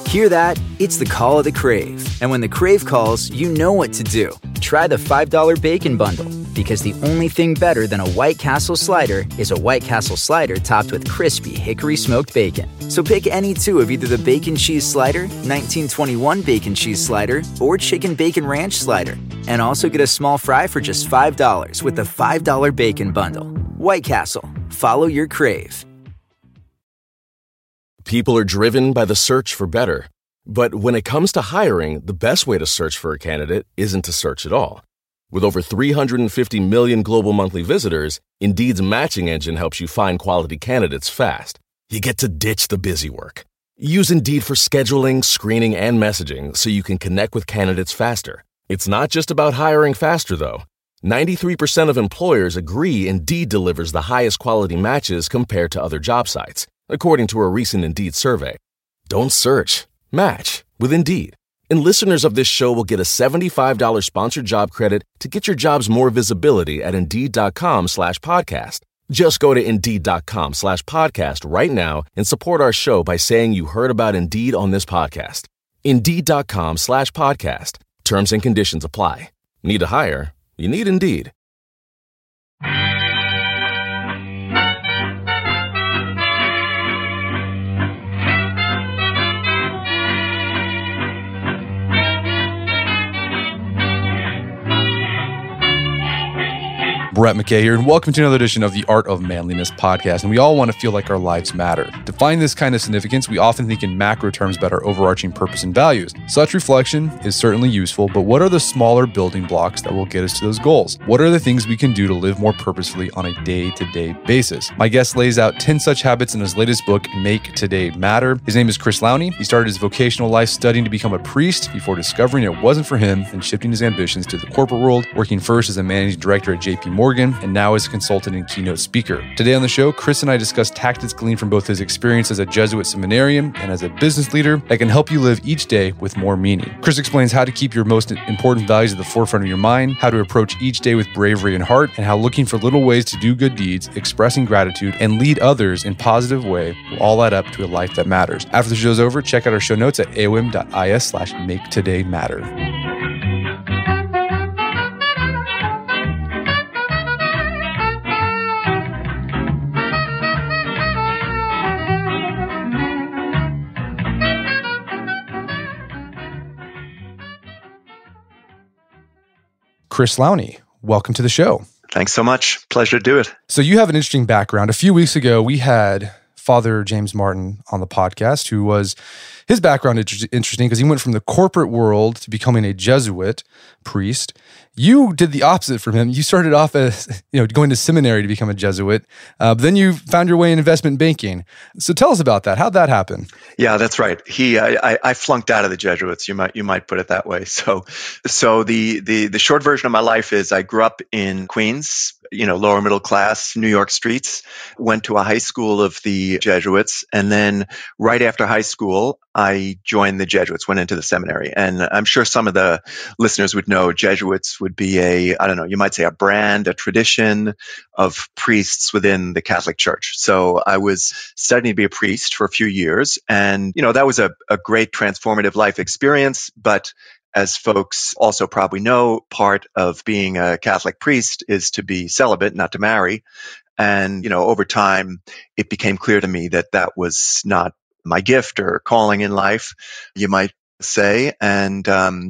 Hear that? It's the call of the Crave. And when the Crave calls, you know what to do. Try the $5 Bacon Bundle, because the only thing better than a White Castle slider is a White Castle slider topped with crispy hickory smoked bacon. So pick any two of either the Bacon Cheese Slider, 1921 Bacon Cheese Slider, or Chicken Bacon Ranch Slider. And also get a small fry for just $5 with the $5 Bacon Bundle. White Castle. Follow your crave. People are driven by the search for better. But when it comes to hiring, the best way to search for a candidate isn't to search at all. With over 350 million global monthly visitors, Indeed's matching engine helps you find quality candidates fast. You get to ditch the busy work. Use Indeed for scheduling, screening, and messaging so you can connect with candidates faster. It's not just about hiring faster, though. 93% of employers agree Indeed delivers the highest quality matches compared to other job sites, according to a recent Indeed survey. Don't search. Match with Indeed. And listeners of this show will get a $75 sponsored job credit to get your jobs more visibility at Indeed.com/podcast. Just go to Indeed.com/podcast right now and support our show by saying you heard about Indeed on this podcast. Indeed.com/podcast. Terms and conditions apply. Need to hire? You need Indeed. Brett McKay here, and welcome to another edition of the Art of Manliness podcast. And we all want to feel like our lives matter. To find this kind of significance, we often think in macro terms about our overarching purpose and values. Such reflection is certainly useful, but what are the smaller building blocks that will get us to those goals? What are the things we can do to live more purposefully on a day-to-day basis? My guest lays out 10 such habits in his latest book, Make Today Matter. His name is Chris Lowney. He started his vocational life studying to become a priest before discovering it wasn't for him and shifting his ambitions to the corporate world, working first as a managing director at JP Morgan and now as a consultant and keynote speaker. Today on the show, Chris and I discuss tactics gleaned from both his experience as a Jesuit seminarian and as a business leader that can help you live each day with more meaning. Chris explains how to keep your most important values at the forefront of your mind, how to approach each day with bravery and heart, and how looking for little ways to do good deeds, expressing gratitude, and lead others in a positive way will all add up to a life that matters. After the show's over, check out our show notes at aom.is/maketodaymatter. Chris Lowney, welcome to the show. Thanks so much. Pleasure to do it. So you have an interesting background. A few weeks ago, we had Father James Martin on the podcast, who was, his background interesting because he went from the corporate world to becoming a Jesuit priest. You did the opposite from him. You started off as, going to seminary to become a Jesuit, but then you found your way in investment banking. So tell us about that. How'd that happen? Yeah, that's right. I flunked out of the Jesuits. You might put it that way. So the short version of my life is I grew up in Queens, lower middle class, New York streets, went to a high school of the Jesuits, and then right after high school, I joined the Jesuits, went into the seminary. And I'm sure some of the listeners would know Jesuits would be you might say a brand, a tradition of priests within the Catholic Church. So I was studying to be a priest for a few years. And, that was a great transformative life experience. But as folks also probably know, part of being a Catholic priest is to be celibate, not to marry. And, over time, it became clear to me that that was not my gift or calling in life, you might say. And,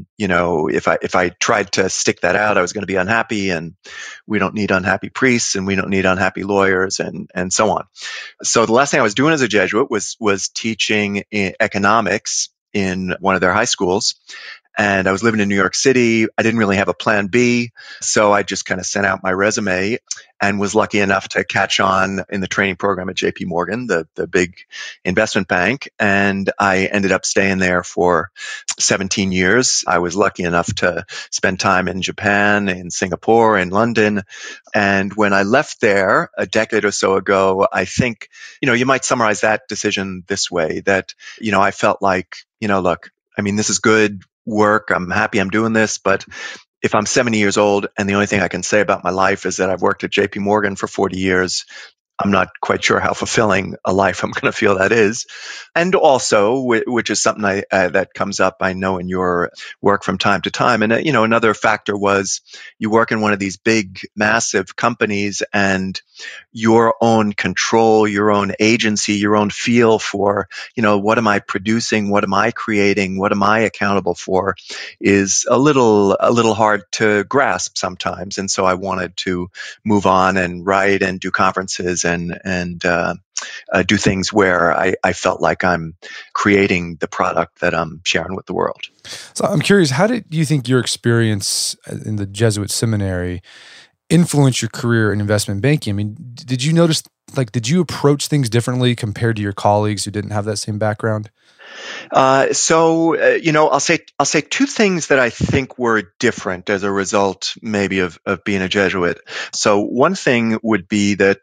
if I tried to stick that out, I was going to be unhappy, and we don't need unhappy priests and we don't need unhappy lawyers and so on. So the last thing I was doing as a Jesuit was teaching economics in one of their high schools. And I was living in New York City. I didn't really have a plan B. So I just kind of sent out my resume and was lucky enough to catch on in the training program at JP Morgan, the big investment bank. And I ended up staying there for 17 years. I was lucky enough to spend time in Japan, in Singapore, in London. And when I left there a decade or so ago, I think, you might summarize that decision this way, that, I felt like, look, this is good work. I'm happy I'm doing this, but if I'm 70 years old and the only thing I can say about my life is that I've worked at JP Morgan for 40 years, I'm not quite sure how fulfilling a life I'm going to feel that is. And also, which is something that comes up, I know, in your work from time to time. And, another factor was you work in one of these big, massive companies, and your own control, your own agency, your own feel for, what am I producing? What am I creating? What am I accountable for is a little hard to grasp sometimes. And so I wanted to move on and write and do conferences and do things where I felt like I'm creating the product that I'm sharing with the world. So I'm curious, how did you think your experience in the Jesuit seminary influence your career in investment banking? I mean, did you notice, did you approach things differently compared to your colleagues who didn't have that same background? I'll say two things that I think were different as a result, maybe of being a Jesuit. So one thing would be that,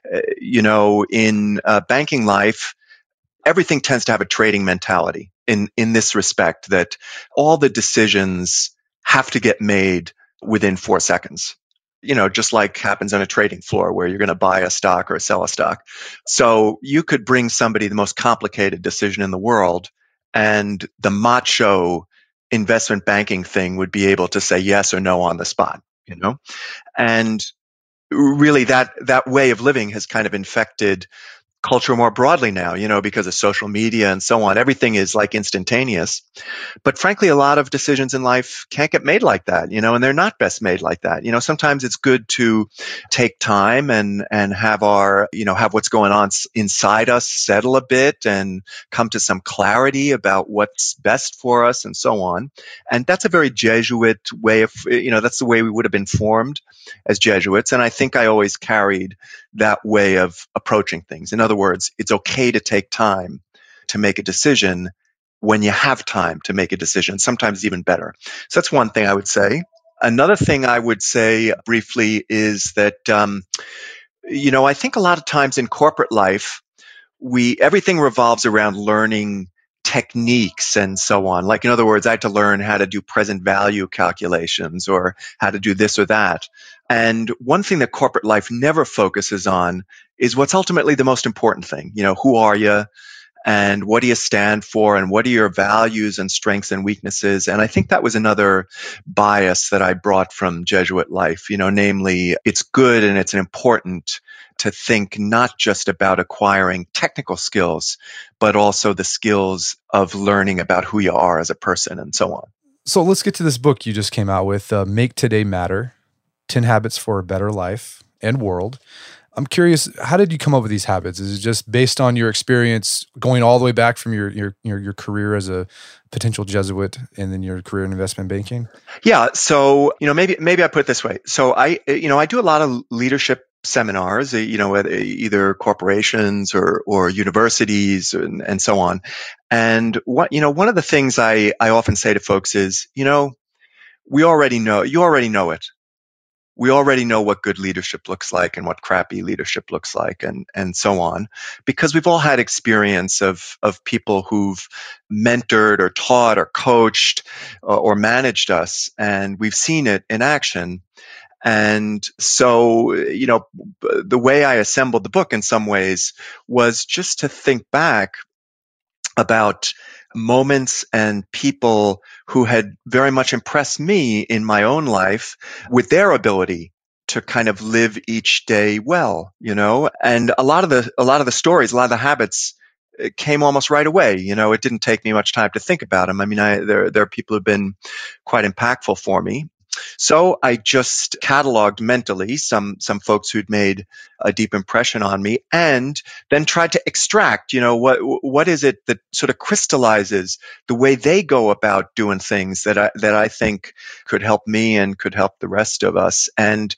in banking life, everything tends to have a trading mentality in this respect, that all the decisions have to get made within 4 seconds. Just like happens on a trading floor where you're going to buy a stock or sell a stock. So you could bring somebody the most complicated decision in the world, and the macho investment banking thing would be able to say yes or no on the spot, And really that way of living has kind of infected culture more broadly now, because of social media and so on. Everything is like instantaneous. But frankly, a lot of decisions in life can't get made like that, and they're not best made like that. Sometimes it's good to take time and have have what's going on inside us settle a bit and come to some clarity about what's best for us and so on. And that's a very Jesuit way of, that's the way we would have been formed as Jesuits. And I think I always carried that way of approaching things. In other words, it's okay to take time to make a decision when you have time to make a decision, sometimes even better. So that's one thing I would say. Another thing I would say briefly is that, I think a lot of times in corporate life, everything revolves around learning techniques and so on. Like, in other words, I had to learn how to do present value calculations or how to do this or that. And one thing that corporate life never focuses on is what's ultimately the most important thing. Who are you? And what do you stand for? And what are your values and strengths and weaknesses? And I think that was another bias that I brought from Jesuit life, namely, it's good and it's important to think not just about acquiring technical skills, but also the skills of learning about who you are as a person and so on. So let's get to this book you just came out with, Make Today Matter, 10 Habits for a Better Life and World. I'm curious, how did you come up with these habits? Is it just based on your experience going all the way back from your career as a potential Jesuit and then your career in investment banking? Yeah. So, maybe I put it this way. So I do a lot of leadership seminars, either corporations or universities and so on. And one of the things I often say to folks is, you already know it. We already know what good leadership looks like and what crappy leadership looks like and so on, because we've all had experience of people who've mentored or taught or coached or managed us, and we've seen it in action. And so, the way I assembled the book in some ways was just to think back about moments and people who had very much impressed me in my own life with their ability to kind of live each day well, and a lot of the stories, a lot of the habits came almost right away. It didn't take me much time to think about them. I mean, there are people who've been quite impactful for me. So I just cataloged mentally some folks who'd made a deep impression on me, and then tried to extract, what is it that sort of crystallizes the way they go about doing things that I think could help me and could help the rest of us. And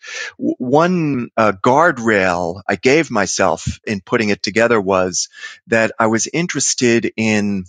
one guardrail I gave myself in putting it together was that I was interested in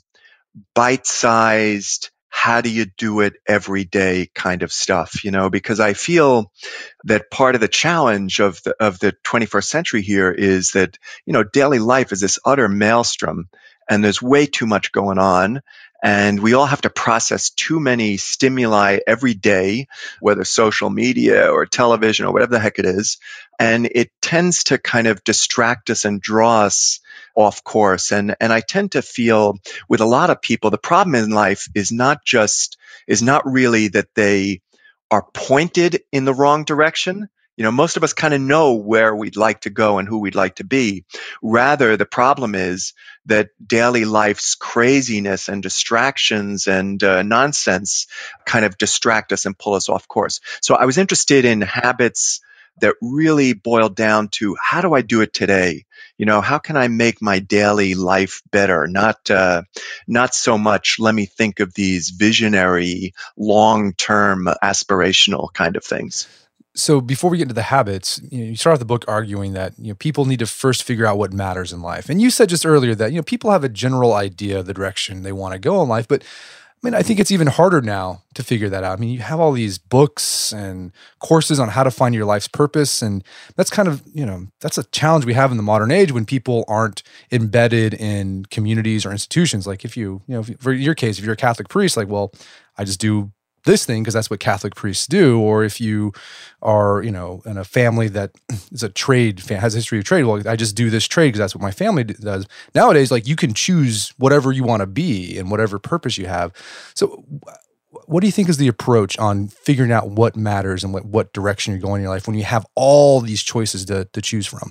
bite-sized, how do you do it every day kind of stuff, because I feel that part of the challenge of the 21st century here is that, daily life is this utter maelstrom and there's way too much going on. And we all have to process too many stimuli every day, whether social media or television or whatever the heck it is. And it tends to kind of distract us and draw us off course. And I tend to feel with a lot of people, the problem in life is not really that they are pointed in the wrong direction. Most of us kind of know where we'd like to go and who we'd like to be. Rather, the problem is that daily life's craziness and distractions and nonsense kind of distract us and pull us off course. So I was interested in habits that really boiled down to, how do I do it today? How can I make my daily life better? Not so much, let me think of these visionary, long-term, aspirational kind of things. So before we get into the habits, you start off the book arguing that people need to first figure out what matters in life. And you said just earlier that people have a general idea of the direction they want to go in life, but I think it's even harder now to figure that out. You have all these books and courses on how to find your life's purpose, and that's kind of, that's a challenge we have in the modern age when people aren't embedded in communities or institutions. Like if for your case, if you're a Catholic priest, like, well, I just do this thing because that's what Catholic priests do. Or if you are, in a family that is a trade, has a history of trade, well, I just do this trade because that's what my family does. Nowadays, like, you can choose whatever you want to be and whatever purpose you have. So what do you think is the approach on figuring out what matters and what direction you're going in your life when you have all these choices to choose from?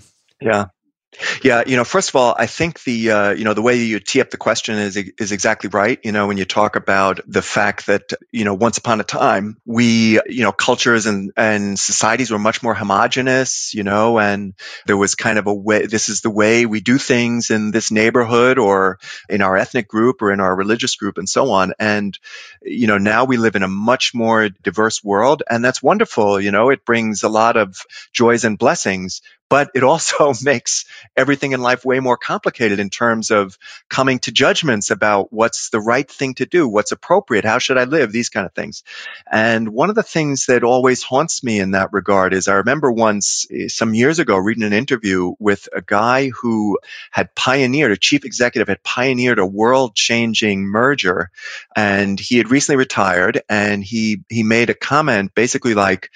Yeah. First of all, I think the way you tee up the question is exactly right. When you talk about the fact that, once upon a time, we, cultures and societies were much more homogenous, and there was kind of a way, this is the way we do things in this neighborhood or in our ethnic group or in our religious group and so on. And, now we live in a much more diverse world, and that's wonderful. It brings a lot of joys and blessings. But it also makes everything in life way more complicated in terms of coming to judgments about what's the right thing to do, what's appropriate, how should I live, these kind of things. And one of the things that always haunts me in that regard is I remember once, some years ago, reading an interview with a guy who a chief executive had pioneered a world-changing merger, and he had recently retired, and he made a comment basically like,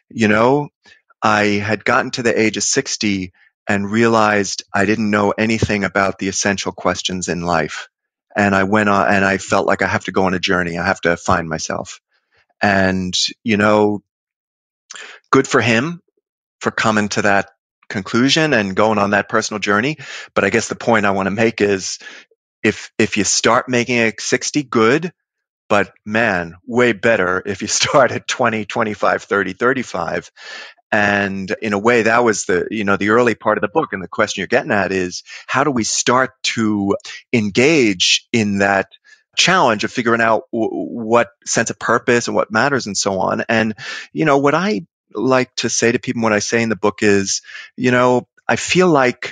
I had gotten to the age of 60 and realized I didn't know anything about the essential questions in life. And I went on and I felt like I have to go on a journey. I have to find myself. And, good for him for coming to that conclusion and going on that personal journey. But I guess the point I want to make is if you start making it 60, good. But man, way better if you start at 20, 25, 30, 35. And in a way, that was the early part of the book. And the question you're getting at is, how do we start to engage in that challenge of figuring out what sense of purpose and what matters and so on? And, what I like to say to people, what I say in the book is, I feel like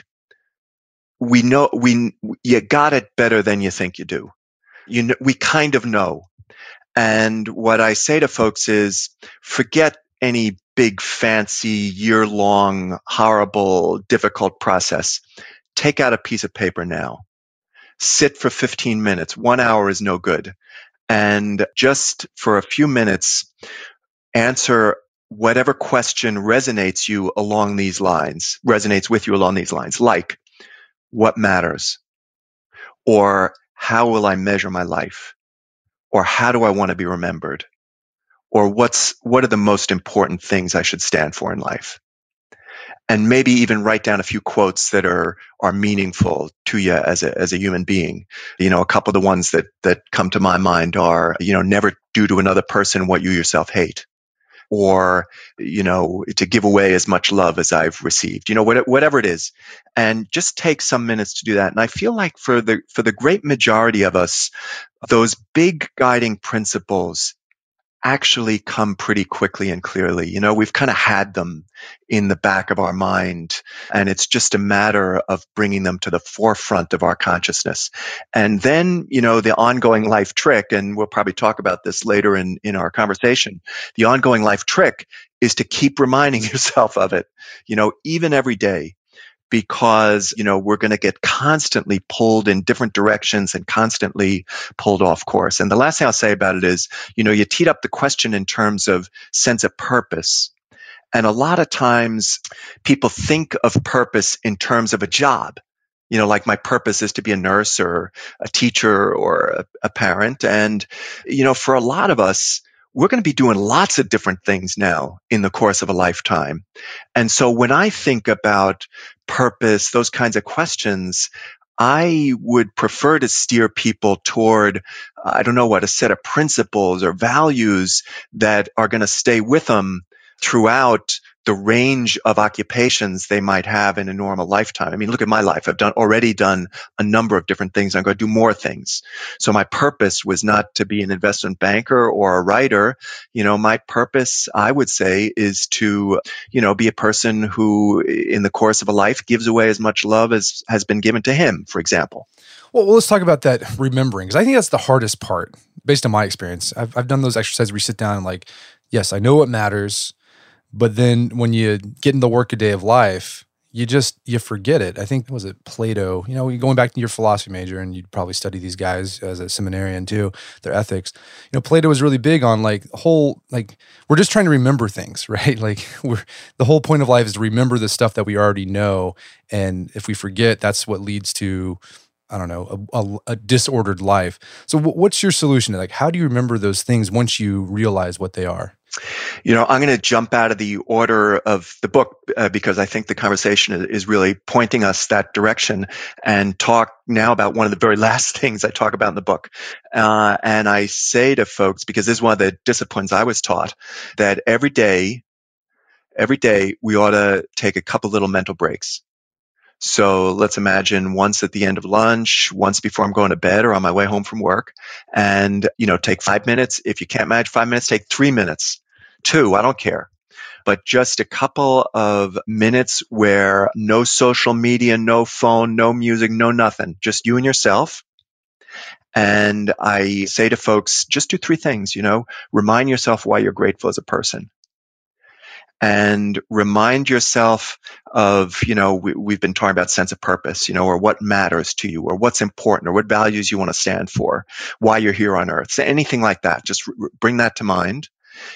you got it better than you think you do. We kind of know. And what I say to folks is, forget any big, fancy, year-long, horrible, difficult process. Take out a piece of paper now. Sit for 15 minutes. 1 hour is no good. And just for a few minutes, answer whatever question resonates with you along these lines, like, what matters? Or how will I measure my life? Or how do I want to be remembered? Or what are the most important things I should stand for in life? And maybe even write down a few quotes that are meaningful to you as a human being. A couple of the ones that come to my mind are, never do to another person what you yourself hate. Or, to give away as much love as I've received, whatever it is. And just take some minutes to do that. And I feel like for the great majority of us, those big guiding principles actually come pretty quickly and clearly. We've kind of had them in the back of our mind, and it's just a matter of bringing them to the forefront of our consciousness. And then, the ongoing life trick, and we'll probably talk about this later in our conversation, the ongoing life trick is to keep reminding yourself of it, even every day. because, we're going to get constantly pulled in different directions and constantly pulled off course. And the last thing I'll say about it is, you teed up the question in terms of sense of purpose. And a lot of times people think of purpose in terms of a job. Like my purpose is to be a nurse or a teacher or a parent. And, for a lot of us, we're going to be doing lots of different things now in the course of a lifetime. And so when I think about purpose, those kinds of questions, I would prefer to steer people toward, a set of principles or values that are going to stay with them throughout the range of occupations they might have in a normal lifetime. I mean, look at my life. I've already done a number of different things. I'm going to do more things. So my purpose was not to be an investment banker or a writer. My purpose, I would say, is to, be a person who in the course of a life gives away as much love as has been given to him, for example. Well, let's talk about that remembering, because I think that's the hardest part based on my experience. I've done those exercises where you sit down and like, yes, I know what matters. But then when you get in the workaday of life, you forget it. I think, was it Plato? Going back to your philosophy major, and you'd probably study these guys as a seminarian too, their ethics. Plato was really big on we're just trying to remember things, right? The whole point of life is to remember the stuff that we already know. And if we forget, that's what leads to, a disordered life. So what's your solution? How do you remember those things once you realize what they are? I'm going to jump out of the order of the book because I think the conversation is really pointing us that direction, and talk now about one of the very last things I talk about in the book. And I say to folks, because this is one of the disciplines I was taught, that every day we ought to take a couple little mental breaks. So let's imagine once at the end of lunch, once before I'm going to bed or on my way home from work, and, take 5 minutes. If you can't manage 5 minutes, take 3 minutes. 2, I don't care. But just a couple of minutes where no social media, no phone, no music, no nothing, just you and yourself. And I say to folks, just do 3 things, remind yourself why you're grateful as a person. And remind yourself of, we've been talking about sense of purpose, or what matters to you, or what's important, or what values you want to stand for, why you're here on earth. So anything like that, just bring that to mind.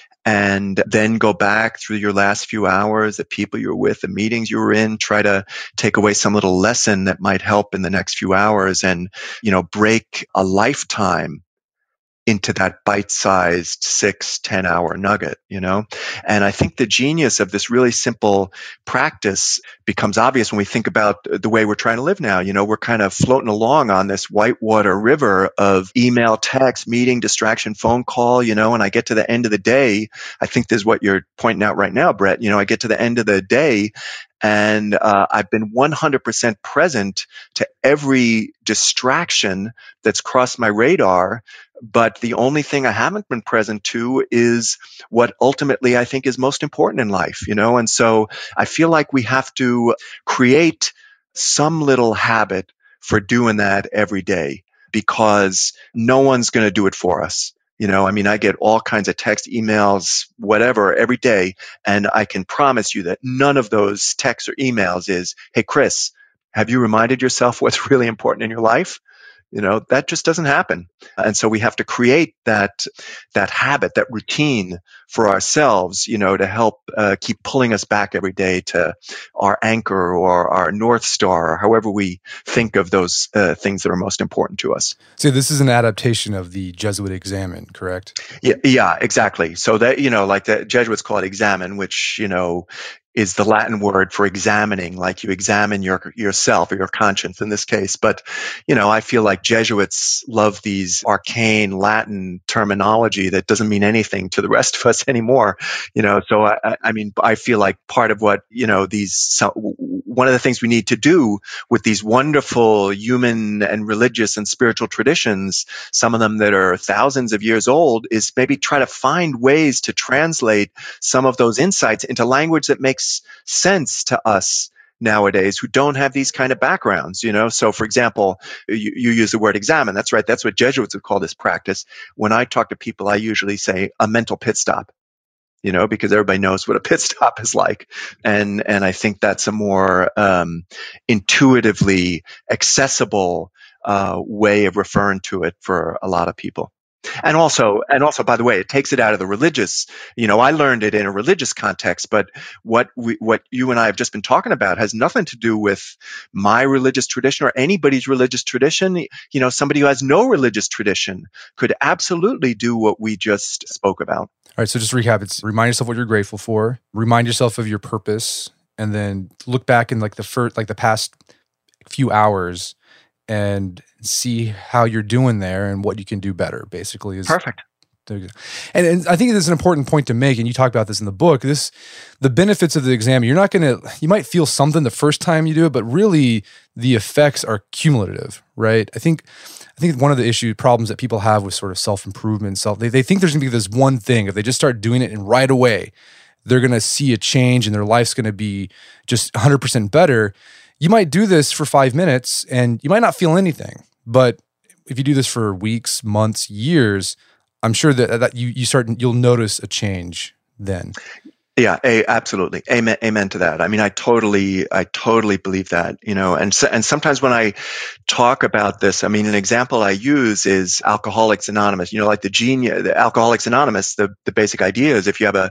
And then go back through your last few hours, the people you were with, the meetings you were in, try to take away some little lesson that might help in the next few hours, and, break a lifetime into that bite-sized 6-10 hour nugget, And I think the genius of this really simple practice becomes obvious when we think about the way we're trying to live now. We're kind of floating along on this whitewater river of email, text, meeting, distraction, phone call, and I get to the end of the day. I think this is what you're pointing out right now, Brett. I get to the end of the day, and I've been 100% present to every distraction that's crossed my radar. But the only thing I haven't been present to is what ultimately I think is most important in life, And so I feel like we have to create some little habit for doing that every day, because no one's going to do it for us. I get all kinds of text, emails, whatever, every day. And I can promise you that none of those texts or emails is, hey, Chris, have you reminded yourself what's really important in your life? That just doesn't happen. And so we have to create that habit, that routine for ourselves, to help keep pulling us back every day to our anchor or our North Star, or however we think of those things that are most important to us. So this is an adaptation of the Jesuit Examen, correct? Yeah, exactly. So that, like the Jesuits call it examen, which, is the Latin word for examining, like you examine yourself or your conscience in this case. But, I feel like Jesuits love these arcane Latin terminology that doesn't mean anything to the rest of us anymore. So I feel like part of what, one of the things we need to do with these wonderful human and religious and spiritual traditions, some of them that are thousands of years old, is maybe try to find ways to translate some of those insights into language that makes sense to us nowadays who don't have these kind of backgrounds, So for example, you use the word examine. That's right. That's what Jesuits would call this practice. When I talk to people, I usually say a mental pit stop. because everybody knows what a pit stop is like. And I think that's a more intuitively accessible way of referring to it for a lot of people. And also, by the way, it takes it out of the religious. I learned it in a religious context, but what you and I have just been talking about has nothing to do with my religious tradition or anybody's religious tradition. Somebody who has no religious tradition could absolutely do what we just spoke about. All right, so just to recap, it's remind yourself what you're grateful for, remind yourself of your purpose, and then look back in the past few hours and see how you're doing there and what you can do better, basically. Perfect. And I think this is an important point to make, and you talk about this in the book. The benefits of the exam, you might feel something the first time you do it, but really the effects are cumulative, right? I think one of the problems that people have with sort of self-improvement, they think there's gonna be this one thing. If they just start doing it and right away, they're gonna see a change and their life's gonna be just 100% better. You might do this for 5 minutes and you might not feel anything. But if you do this for weeks, months, years, I'm sure that you'll notice a change then. Yeah, absolutely. Amen to that. I mean, I totally believe that, and sometimes when I talk about this, I mean, an example I use is Alcoholics Anonymous, like the Alcoholics Anonymous, the basic idea is if you have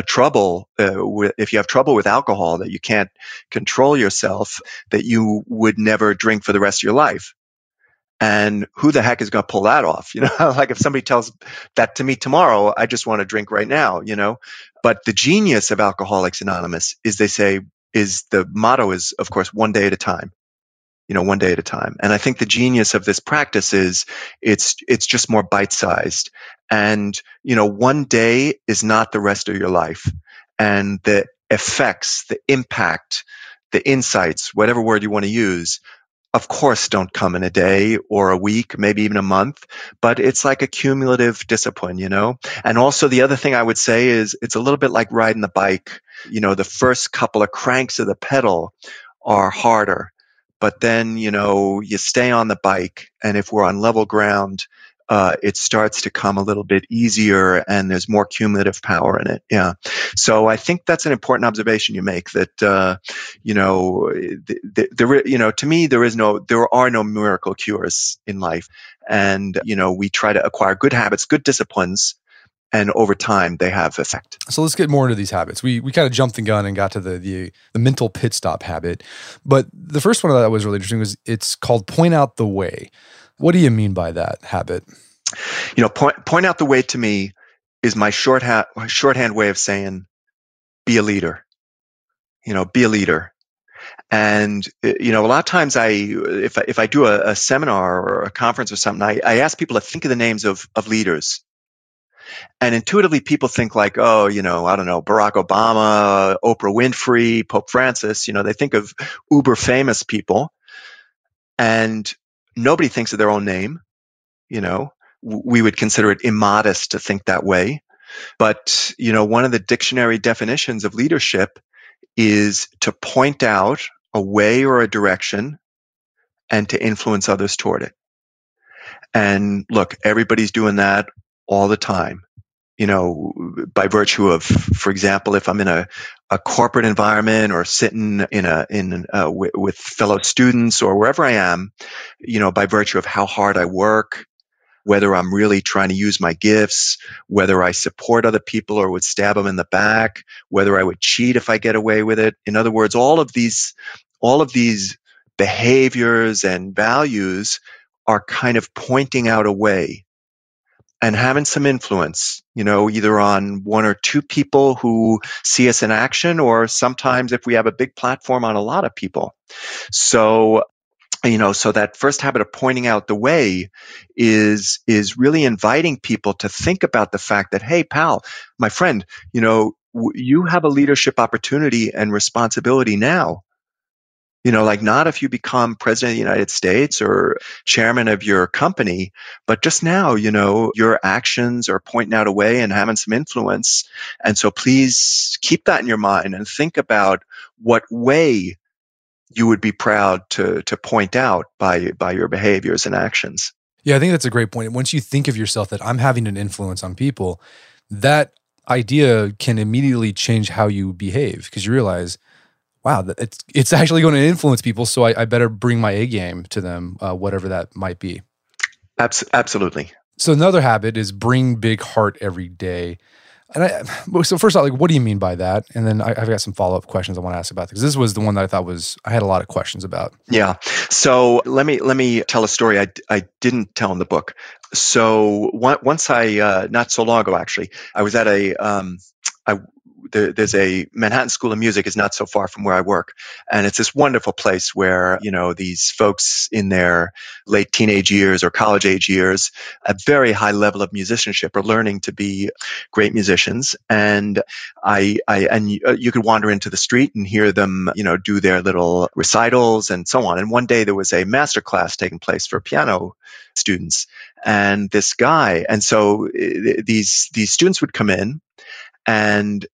if you have trouble with alcohol, that you can't control yourself, that you would never drink for the rest of your life. And who the heck is going to pull that off? Like if somebody tells that to me tomorrow, I just want to drink right now, But the genius of Alcoholics Anonymous is the motto is, of course, one day at a time, one day at a time. And I think the genius of this practice is it's just more bite-sized. And, one day is not the rest of your life. And the effects, the impact, the insights, whatever word you want to use, of course, don't come in a day or a week, maybe even a month, but it's like a cumulative discipline, And also the other thing I would say is it's a little bit like riding the bike. The first couple of cranks of the pedal are harder, but then, you stay on the bike, and if we're on level ground, it starts to come a little bit easier and there's more cumulative power in it. Yeah. So I think that's an important observation you make that, to me, there are no miracle cures in life. And, we try to acquire good habits, good disciplines, and over time they have effect. So let's get more into these habits. We kind of jumped the gun and got to the mental pit stop habit. But the first one that was really interesting was it's called point out the way. What do you mean by that habit? Point out the way to me is my shorthand way of saying, be a leader. Be a leader. And, a lot of times if I do a seminar or a conference or something, I ask people to think of the names of leaders. And intuitively people think like, I don't know, Barack Obama, Oprah Winfrey, Pope Francis, they think of uber famous people. And nobody thinks of their own name. We would consider it immodest to think that way. But, one of the dictionary definitions of leadership is to point out a way or a direction and to influence others toward it. And look, everybody's doing that all the time. By virtue of, for example, if I'm in a corporate environment or sitting with fellow students or wherever I am, by virtue of how hard I work, whether I'm really trying to use my gifts, whether I support other people or would stab them in the back, whether I would cheat if I get away with it. In other words, all of these behaviors and values are kind of pointing out a way and having some influence, either on one or two people who see us in action, or sometimes if we have a big platform, on a lot of people. So that first habit of pointing out the way is really inviting people to think about the fact that, hey, pal, my friend, you have a leadership opportunity and responsibility now. Not if you become president of the United States or chairman of your company, but just now, your actions are pointing out a way and having some influence. And so please keep that in your mind and think about what way you would be proud to point out by your behaviors and actions. Yeah, I think that's a great point. Once you think of yourself that I'm having an influence on people, that idea can immediately change how you behave because you realize, wow, it's actually going to influence people. So I better bring my A game to them, whatever that might be. Absolutely. So another habit is bring big heart every day. And so first off, like, what do you mean by that? And then I've got some follow-up questions I want to ask about because this was the one that I thought I had a lot of questions about. Yeah. So let me tell a story I didn't tell in the book. So once not so long ago, actually, I was at there's a Manhattan School of Music is not so far from where I work. And it's this wonderful place where, these folks in their late teenage years or college age years, a very high level of musicianship are learning to be great musicians. And you could wander into the street and hear them, do their little recitals and so on. And one day there was a master class taking place for piano students. And this guy, and so these students would come in and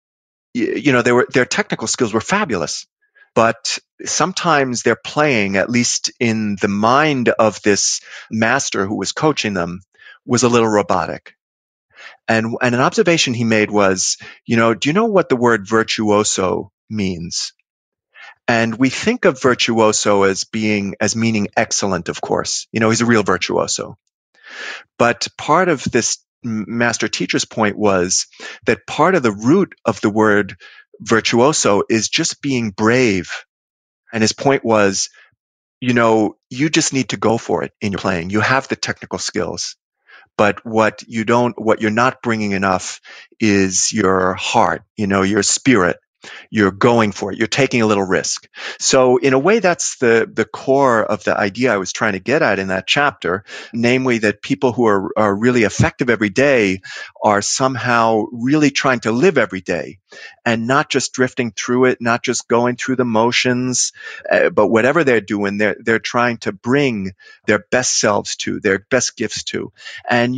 their technical skills were fabulous, but sometimes their playing, at least in the mind of this master who was coaching them, was a little robotic. And an observation he made was, do you know what the word virtuoso means? And we think of virtuoso as meaning excellent, of course. He's a real virtuoso. But part of this master teacher's point was that part of the root of the word virtuoso is just being brave. And his point was, you just need to go for it in your playing. You have the technical skills, but what you're not bringing enough is your heart, your spirit. You're going for it. You're taking a little risk. So in a way, that's the core of the idea I was trying to get at in that chapter, namely that people who are really effective every day are somehow really trying to live every day and not just drifting through it, not just going through the motions, but whatever they're doing, they're trying to bring their best selves to, their best gifts to. And,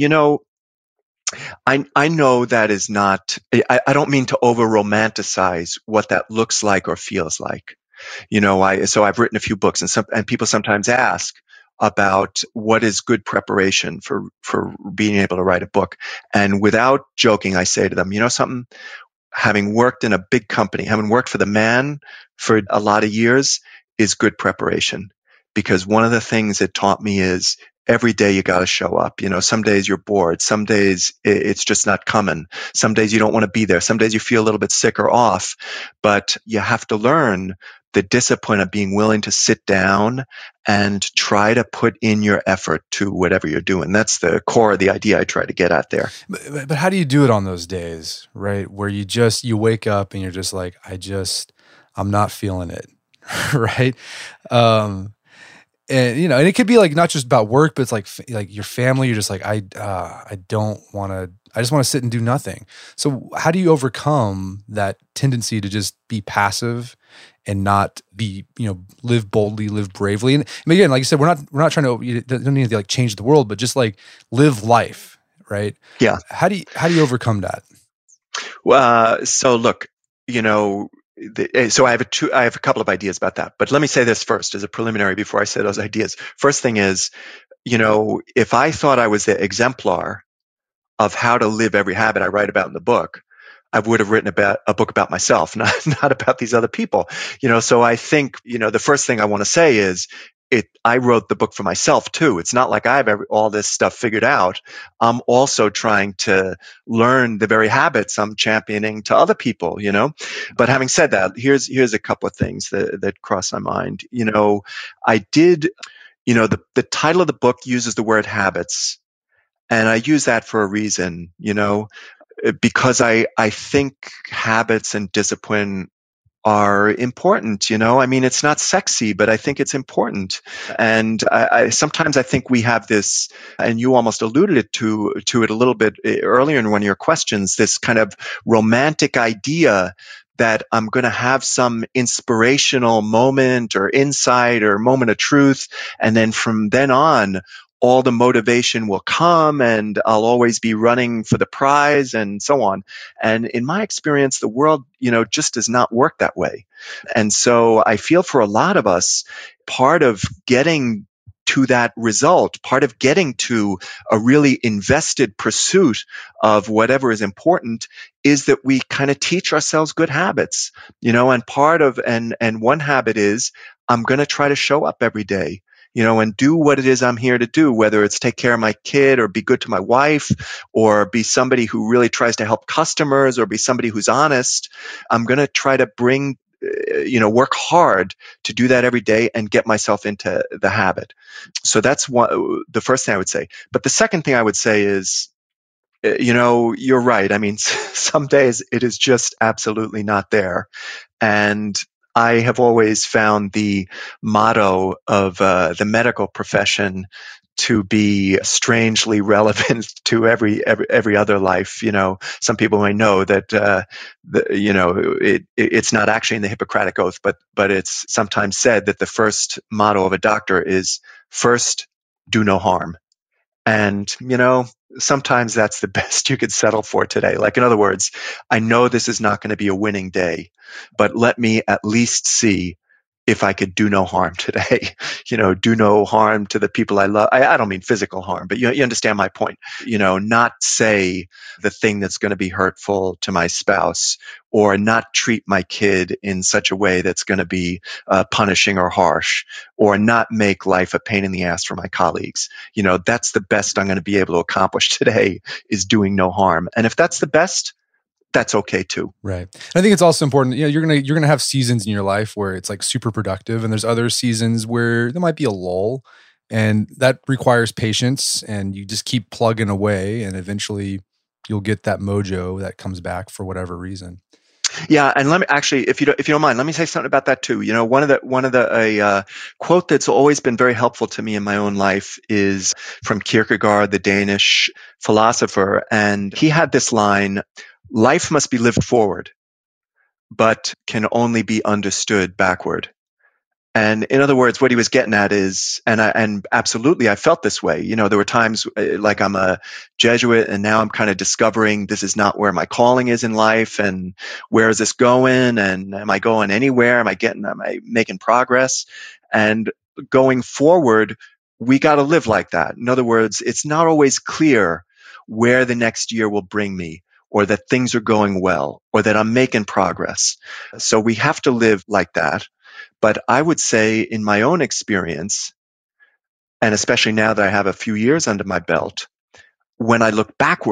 I know that is not, I don't mean to over romanticize what that looks like or feels like. So I've written a few books and people sometimes ask about what is good preparation for being able to write a book. And without joking, I say to them, something, having worked in a big company, having worked for the man for a lot of years is good preparation. Because one of the things it taught me is every day you got to show up. Some days you're bored. Some days it's just not coming. Some days you don't want to be there. Some days you feel a little bit sick or off, but you have to learn the discipline of being willing to sit down and try to put in your effort to whatever you're doing. That's the core of the idea I try to get at there. But how do you do it on those days, right? Where you wake up and you're just like, I'm not feeling it, right? And and it could be like not just about work, but it's like your family. You're just like, I don't want to. I just want to sit and do nothing. So how do you overcome that tendency to just be passive and not be, live boldly, live bravely? And again, like you said, we're not trying to. You don't need to like change the world, but just like live life, right? Yeah. How do you overcome that? So look, so I have a couple of ideas about that, but let me say this first as a preliminary before I say those ideas. First thing is, if I thought I was the exemplar of how to live every habit I write about in the book, I would have written about a book about myself, not about these other people. So I think, the first thing I want to say is I wrote the book for myself too. It's not like I have all this stuff figured out. I'm also trying to learn the very habits I'm championing to other people, But having said that, here's a couple of things that cross my mind. I did, the title of the book uses the word habits, and I use that for a reason, because I think habits and discipline are important. I mean, it's not sexy, but I think it's important. And sometimes I think we have this, and you almost alluded to it a little bit earlier in one of your questions, this kind of romantic idea that I'm going to have some inspirational moment or insight or moment of truth. And then from then on, all the motivation will come and I'll always be running for the prize and so on. And in my experience, the world, just does not work that way. And so I feel for a lot of us, part of getting to that result, part of getting to a really invested pursuit of whatever is important is that we kind of teach ourselves good habits, and and one habit is I'm going to try to show up every day, and do what it is I'm here to do, whether it's take care of my kid or be good to my wife or be somebody who really tries to help customers or be somebody who's honest. I'm going to try to work hard to do that every day and get myself into the habit. So that's the first thing I would say. But the second thing I would say is, you're right. I mean, some days it is just absolutely not there. And I have always found the motto of the medical profession to be strangely relevant to every other life. Some people may know that it's not actually in the Hippocratic Oath, but it's sometimes said that the first motto of a doctor is first, do no harm. And, sometimes that's the best you could settle for today. Like, in other words, I know this is not going to be a winning day, but let me at least see if I could do no harm today, do no harm to the people I love. I don't mean physical harm, but you understand my point, not say the thing that's going to be hurtful to my spouse or not treat my kid in such a way that's going to be punishing or harsh or not make life a pain in the ass for my colleagues. That's the best I'm going to be able to accomplish today is doing no harm. And if that's the best, that's okay too. Right. And I think it's also important, you're going to have seasons in your life where it's like super productive and there's other seasons where there might be a lull, and that requires patience, and you just keep plugging away and eventually you'll get that mojo that comes back for whatever reason. Yeah, and let me actually, if you don't mind, let me say something about that too. One of the quote that's always been very helpful to me in my own life is from Kierkegaard, the Danish philosopher, and he had this line: "Life must be lived forward, but can only be understood backward." And in other words, what he was getting at is, and absolutely, I felt this way. There were times like I'm a Jesuit and now I'm kind of discovering this is not where my calling is in life. And where is this going? And am I going anywhere? Am I making progress? And going forward, we got to live like that. In other words, it's not always clear where the next year will bring me, or that things are going well, or that I'm making progress. So we have to live like that. But I would say in my own experience, and especially now that I have a few years under my belt, when I look back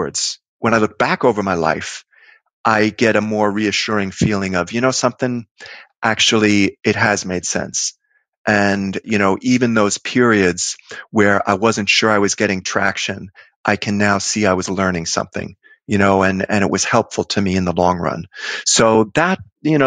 over my life, I get a more reassuring feeling of, something, actually, it has made sense. And, even those periods where I wasn't sure I was getting traction, I can now see I was learning something, and it was helpful to me in the long run. So that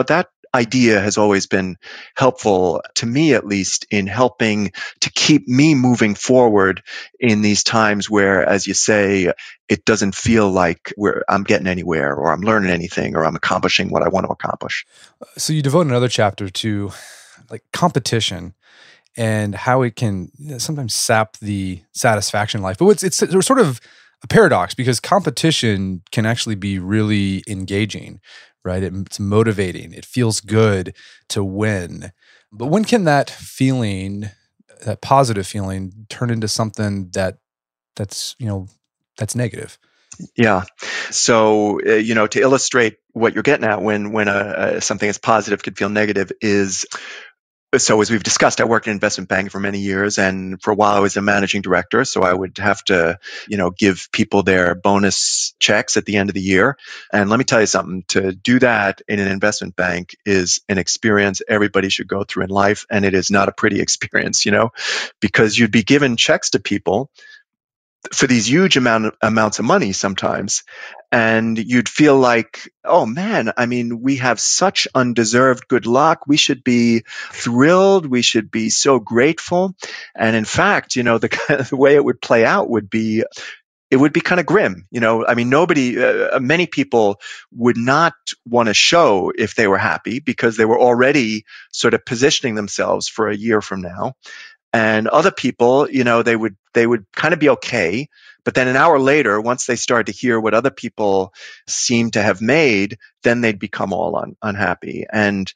idea has always been helpful to me, at least, in helping to keep me moving forward in these times where, as you say, it doesn't feel like I'm getting anywhere or I'm learning anything or I'm accomplishing what I want to accomplish. So you devote another chapter to like competition and how it can sometimes sap the satisfaction in life. But it's sort of a paradox, because competition can actually be really engaging, right? It's motivating. It feels good to win. But when can that feeling, that positive feeling, turn into something that's negative? Yeah. So, to illustrate what you're getting at when something that's positive could feel negative is, so as we've discussed, I worked in investment banking for many years, and for a while I was a managing director. So I would have to, give people their bonus checks at the end of the year. And let me tell you something, to do that in an investment bank is an experience everybody should go through in life. And it is not a pretty experience, because you'd be given checks to people for these huge amounts of money sometimes. And you'd feel like, oh man, I mean, we have such undeserved good luck. We should be thrilled. We should be so grateful. And in fact, the way it would play out would be, it would be kind of grim. I mean, many people would not want to show if they were happy because they were already sort of positioning themselves for a year from now. And other people, they would kind of be okay. But then an hour later, once they started to hear what other people seemed to have made, then they'd become all unhappy. And,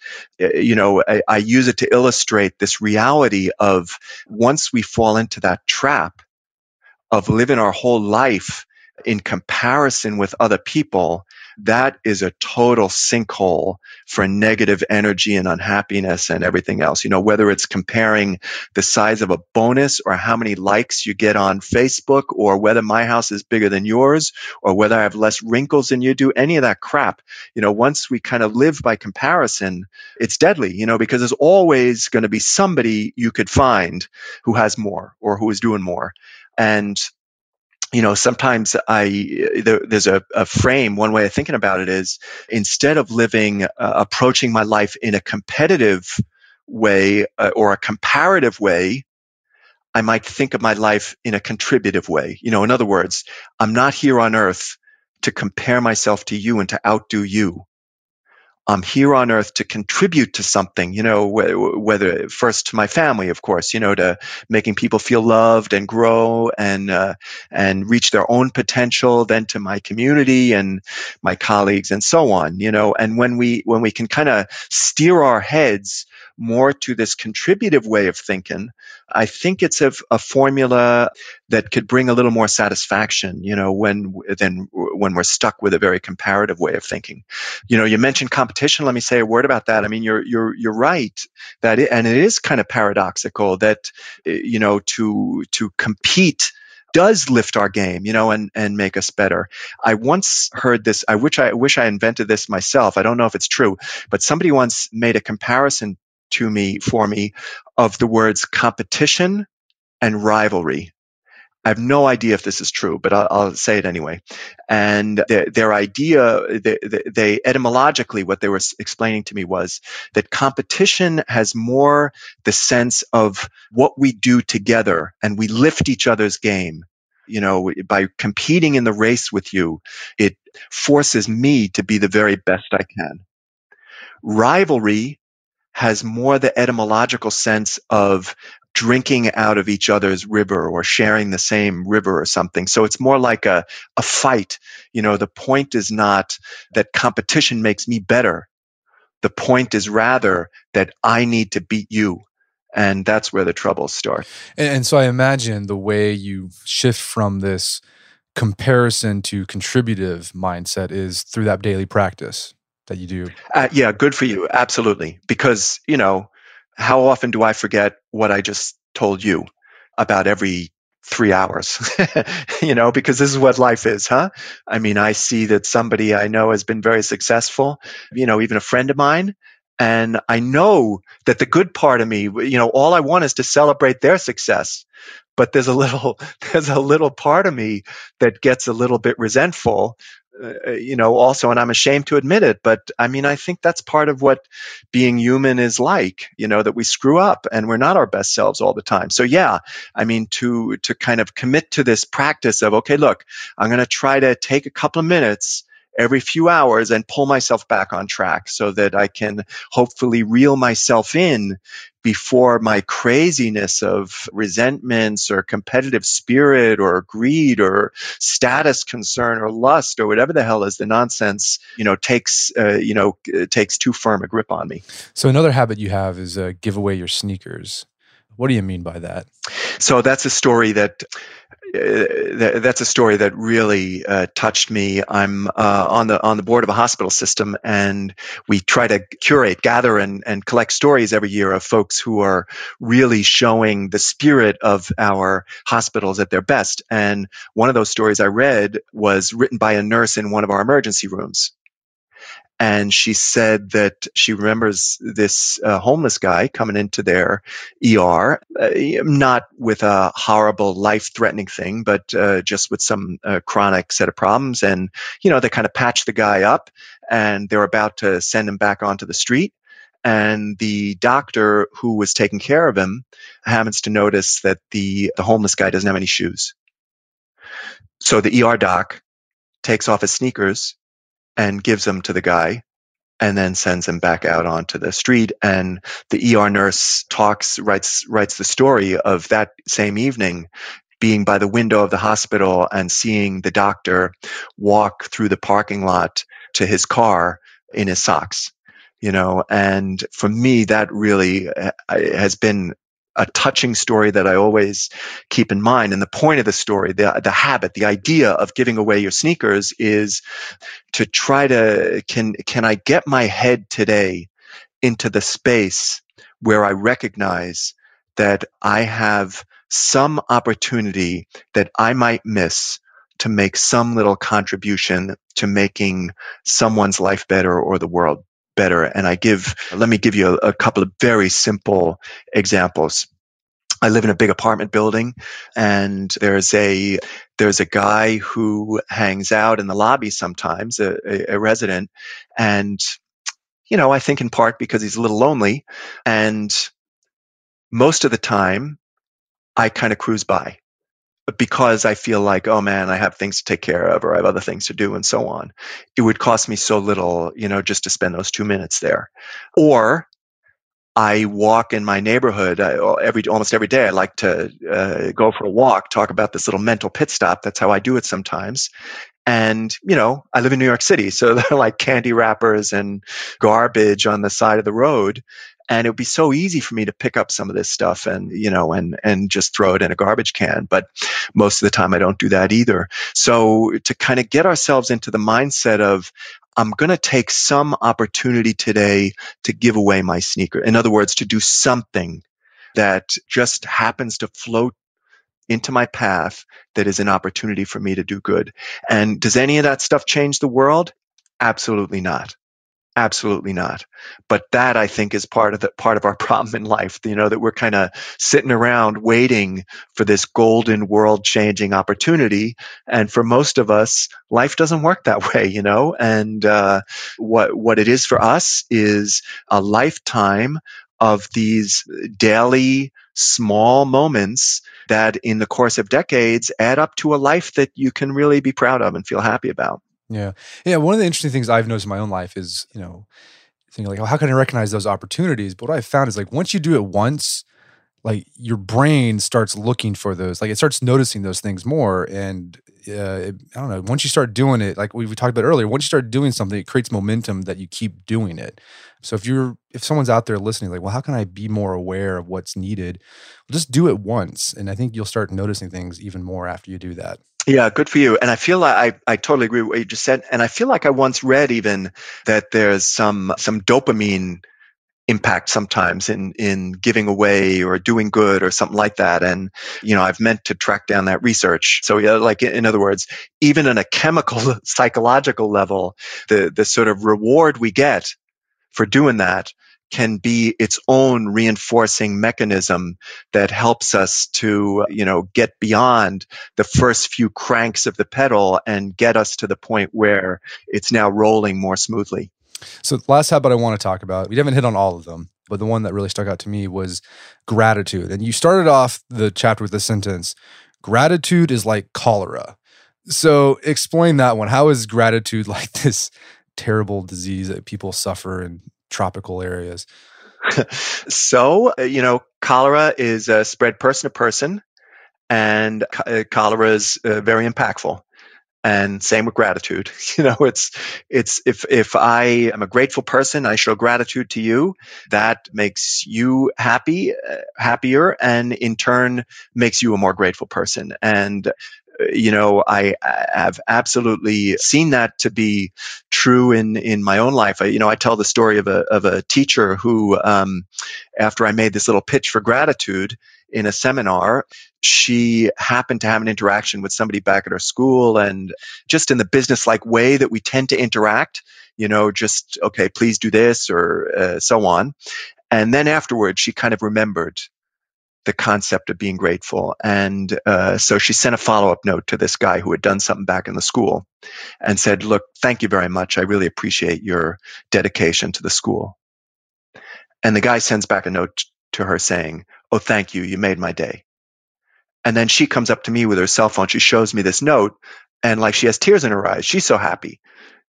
I use it to illustrate this reality of once we fall into that trap of living our whole life in comparison with other people, that is a total sinkhole for negative energy and unhappiness and everything else. Whether it's comparing the size of a bonus or how many likes you get on Facebook, or whether my house is bigger than yours, or whether I have less wrinkles than you do, any of that crap. Once we kind of live by comparison, it's deadly, because there's always going to be somebody you could find who has more or who is doing more. And sometimes there's a frame. One way of thinking about it is, instead of approaching my life in a competitive way or a comparative way, I might think of my life in a contributive way. In other words, I'm not here on earth to compare myself to you and to outdo you. I'm here on earth to contribute to something, whether first to my family, of course, to making people feel loved and grow and reach their own potential, then to my community and my colleagues and so on, and when we can kind of steer our heads more to this contributive way of thinking, I think it's a formula that could bring a little more satisfaction, when we're stuck with a very comparative way of thinking. You mentioned competition. Let me say a word about that. I mean, you're right and it is kind of paradoxical that, to compete does lift our game, and make us better. I once heard this. I wish I invented this myself. I don't know if it's true, but somebody once made a comparison for me of the words competition and rivalry. I have no idea if this is true, but I'll say it anyway. And their idea, they etymologically, what they were explaining to me was that competition has more the sense of what we do together, and we lift each other's game. By competing in the race with you, it forces me to be the very best I can. Rivalry has more the etymological sense of drinking out of each other's river or sharing the same river or something. So it's more like a fight. The point is not that competition makes me better. The point is rather that I need to beat you. And that's where the troubles start. And so I imagine the way you shift from this comparison to contributive mindset is through that daily practice that you do. Yeah, good for you. Absolutely. Because, how often do I forget what I just told you about every 3 hours? Because this is what life is, huh? I mean, I see that somebody I know has been very successful, even a friend of mine. And I know that the good part of me, all I want is to celebrate their success. But there's a little part of me that gets a little bit resentful, also, and I'm ashamed to admit it. But I mean, I think that's part of what being human is like, that we screw up and we're not our best selves all the time. So yeah, I mean, to kind of commit to this practice of, okay, look, I'm going to try to take a couple of minutes every few hours and pull myself back on track so that I can hopefully reel myself in before my craziness of resentments or competitive spirit or greed or status concern or lust or whatever the hell is the nonsense, takes too firm a grip on me. So another habit you have is give away your sneakers. What do you mean by that? So that's a story that really touched me. I'm on the board of a hospital system, and we try to gather and collect stories every year of folks who are really showing the spirit of our hospitals at their best. And one of those stories I read was written by a nurse in one of our emergency rooms. And she said that she remembers this homeless guy coming into their ER, not with a horrible, life-threatening thing, but just with some chronic set of problems. And, they kind of patched the guy up, and they're about to send him back onto the street. And the doctor who was taking care of him happens to notice that the homeless guy doesn't have any shoes. So the ER doc takes off his sneakers and gives them to the guy and then sends him back out onto the street. And the ER nurse writes the story of that same evening, being by the window of the hospital and seeing the doctor walk through the parking lot to his car in his socks, and for me, that really has been a touching story that I always keep in mind. And the point of the story, the habit, the idea of giving away your sneakers is to try to, can I get my head today into the space where I recognize that I have some opportunity that I might miss to make some little contribution to making someone's life better or the world better. And let me give you a couple of very simple examples. I live in a big apartment building, and there's a guy who hangs out in the lobby sometimes, a resident, and I think in part because he's a little lonely, and most of the time I kind of cruise by because I feel like, oh man, I have things to take care of, or I have other things to do, and so on. It would cost me so little, just to spend those 2 minutes there. Or I walk in my neighborhood almost every day. I like to go for a walk, talk about this little mental pit stop. That's how I do it sometimes. And, I live in New York City, so there are like candy wrappers and garbage on the side of the road. And it would be so easy for me to pick up some of this stuff and, and just throw it in a garbage can. But most of the time I don't do that either. So to kind of get ourselves into the mindset of, I'm going to take some opportunity today to give away my sneaker. In other words, to do something that just happens to float into my path that is an opportunity for me to do good. And does any of that stuff change the world? Absolutely not. Absolutely not. But that, I think, is part of our problem in life, that we're kind of sitting around waiting for this golden world changing opportunity. And for most of us, life doesn't work that way, and what it is for us is a lifetime of these daily small moments that in the course of decades add up to a life that you can really be proud of and feel happy about. Yeah. Yeah. One of the interesting things I've noticed in my own life is, thinking like, oh, how can I recognize those opportunities? But what I've found is like, once you do it once, like your brain starts looking for those, like it starts noticing those things more. And I don't know, once you start doing it, like we talked about earlier, once you start doing something, it creates momentum that you keep doing it. So if someone's out there listening, like, well, how can I be more aware of what's needed? Well, just do it once. And I think you'll start noticing things even more after you do that. Yeah, good for you. And I feel like I totally agree with what you just said. And I feel like I once read even that there's some dopamine impact sometimes in giving away or doing good or something like that. And, I've meant to track down that research. So yeah, like in other words, even on a chemical, psychological level, the sort of reward we get for doing that can be its own reinforcing mechanism that helps us to, get beyond the first few cranks of the pedal and get us to the point where it's now rolling more smoothly. So the last habit I want to talk about, we haven't hit on all of them, but the one that really stuck out to me was gratitude. And you started off the chapter with the sentence, gratitude is like cholera. So explain that one. How is gratitude like this terrible disease that people suffer in tropical areas? So, cholera is spread person to person, and cholera is very impactful. And same with gratitude. It's if I am a grateful person, I show gratitude to you. That makes you happier, and in turn makes you a more grateful person. And I have absolutely seen that to be true in my own life. I tell the story of a teacher who, after I made this little pitch for gratitude in a seminar, she happened to have an interaction with somebody back at her school, and just in the business-like way that we tend to interact, just, okay, please do this, or so on. And then afterwards, she kind of remembered the concept of being grateful. And so she sent a follow-up note to this guy who had done something back in the school and said, look, thank you very much. I really appreciate your dedication to the school. And the guy sends back a note to her saying, oh, thank you. You made my day. And then she comes up to me with her cell phone. She shows me this note, and like she has tears in her eyes. She's so happy.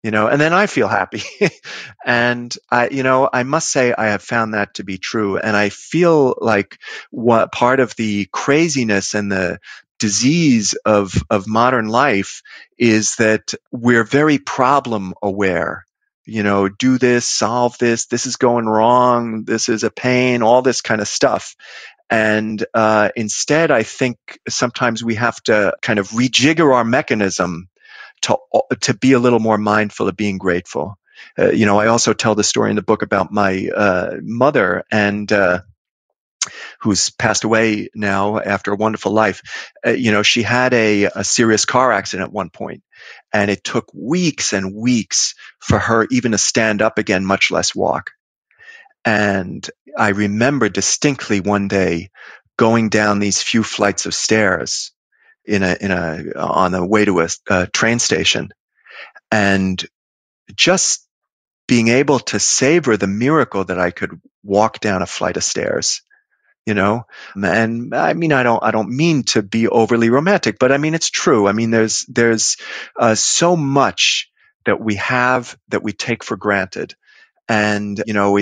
and then I feel happy. And I must say I have found that to be true. And I feel like what part of the craziness and the disease of modern life is that we're very problem aware. Do this, solve this, this is going wrong, this is a pain, all this kind of stuff. And instead, I think sometimes we have to kind of rejigger our mechanism to be a little more mindful of being grateful. I also tell the story in the book about my mother, and who's passed away now after a wonderful life. She had a serious car accident at one point, and it took weeks and weeks for her even to stand up again, much less walk. And I remember distinctly one day going down these few flights of stairs on the way to a train station, and just being able to savor the miracle that I could walk down a flight of stairs. And I mean, I don't mean to be overly romantic, but I mean, it's true. I mean, there's so much that we have that we take for granted. And,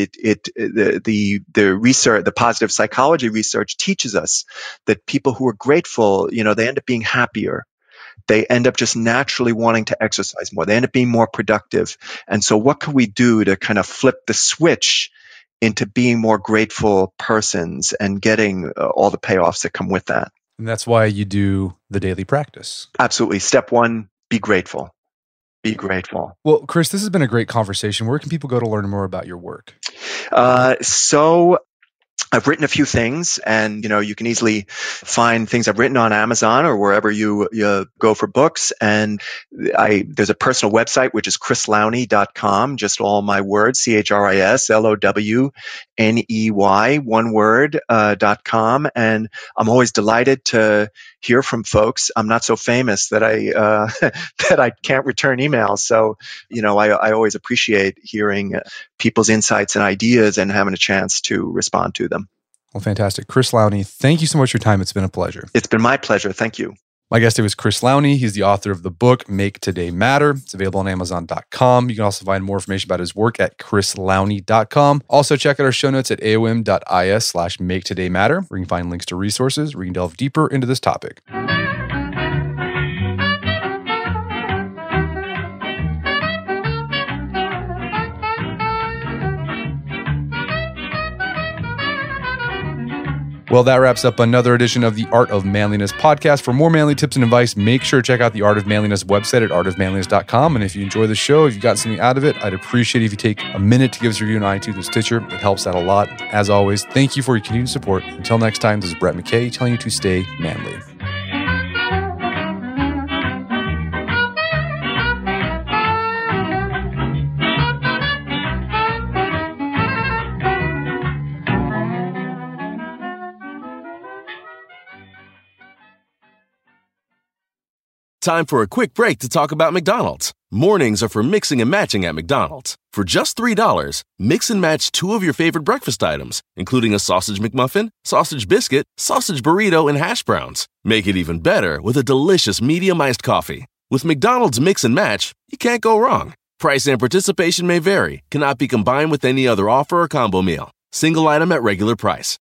the research, the positive psychology research teaches us that people who are grateful, they end up being happier. They end up just naturally wanting to exercise more. They end up being more productive. And so what can we do to kind of flip the switch into being more grateful persons and getting all the payoffs that come with that? And that's why you do the daily practice. Absolutely. Step one, be grateful. Be grateful. Well, Chris, this has been a great conversation. Where can people go to learn more about your work? So I've written a few things, and you can easily find things I've written on Amazon or wherever you go for books. And there's a personal website, which is chrislowney.com, just all my words, CHRISLOWNEY, one word, .com. And I'm always delighted to hear from folks. I'm not so famous that I can't return emails. So, I always appreciate hearing people's insights and ideas and having a chance to respond to them. Well, fantastic. Chris Lowney, thank you so much for your time. It's been a pleasure. It's been my pleasure. Thank you. My guest today was Chris Lowney. He's the author of the book, Make Today Matter. It's available on Amazon.com. You can also find more information about his work at chrislowney.com. Also, check out our show notes at aom.is/maketodaymatter, where you can find links to resources where you can delve deeper into this topic. Well, that wraps up another edition of the Art of Manliness podcast. For more manly tips and advice, make sure to check out the Art of Manliness website at artofmanliness.com. And if you enjoy the show, if you got something out of it, I'd appreciate it if you take a minute to give us a review on iTunes and Stitcher. It helps out a lot. As always, thank you for your continued support. Until next time, this is Brett McKay telling you to stay manly. Time for a quick break to talk about McDonald's. Mornings are for mixing and matching at McDonald's. For just $3, mix and match 2 of your favorite breakfast items, including a sausage McMuffin, sausage biscuit, sausage burrito, and hash browns. Make it even better with a delicious medium iced coffee. With McDonald's Mix and Match, you can't go wrong. Price and participation may vary, cannot be combined with any other offer or combo meal. Single item at regular price.